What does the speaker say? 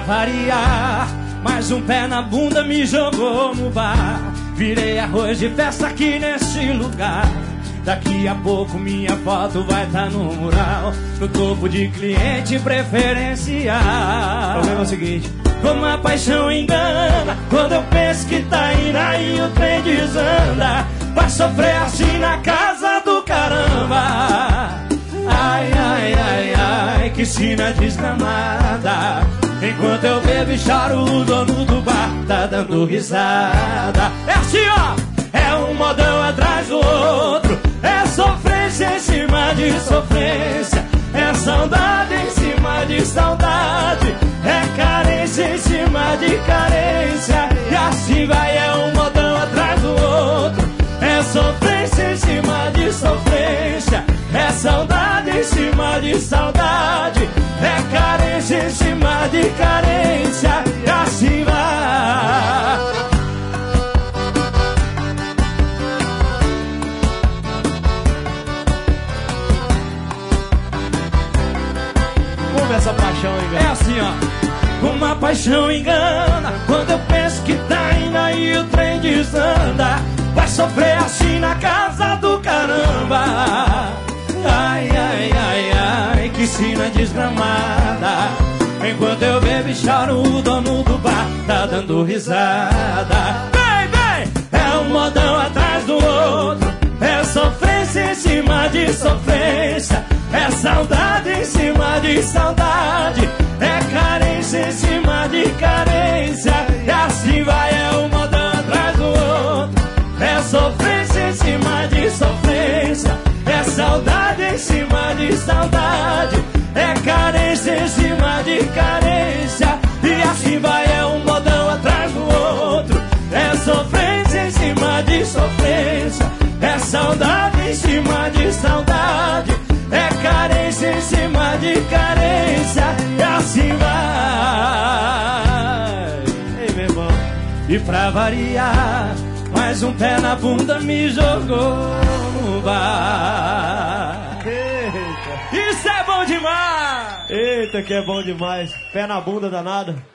variar, mais um pé na bunda me jogou no bar. Virei arroz de festa aqui nesse lugar. Daqui a pouco minha foto vai tá no mural, no topo de cliente preferencial. O problema é o seguinte: como a paixão engana, quando eu penso que tá indo aí o trem desanda. Vai sofrer assim na casa do caramba. Ai, ai, ai, ai, que sina desgramada. Enquanto eu bebo e choro, o dono do bar tá dando risada. É assim, ó, é um modão atrás do outro, é sofrência em cima de sofrência, é saudade em cima de saudade, é carência em cima de carência. E assim vai, é um modão atrás do outro, é sofrência em cima de sofrência, é saudade em cima de saudade, é carência em cima de carência. E assim vai. Como essa paixão engana? É assim, ó, como a paixão engana, quando eu penso que tá indo aí o trem desanda. Vai sofrer assim na casa do caramba. Ai, ai, ai, ai, que sina desgramada. Enquanto eu bebo e choro, o dono do bar tá dando risada. Vem, vem, é um modão atrás do outro, é sofrência em cima de sofrência, é saudade em cima de saudade, é carência em cima de carência. E assim vai, é um modão atrás do outro, é sofrência em cima de sofrência, é saudade em cima de saudade, é carência em cima de carência. E assim vai, é um modão atrás do outro, é sofrência em cima de sofrência, é saudade em cima de saudade, é carência em cima de carência. E assim vai. Ei, meu irmão. E pra variar, mais um pé na bunda me jogou no bar. Eita. Isso é bom demais! Eita, que é bom demais. Pé na bunda danada.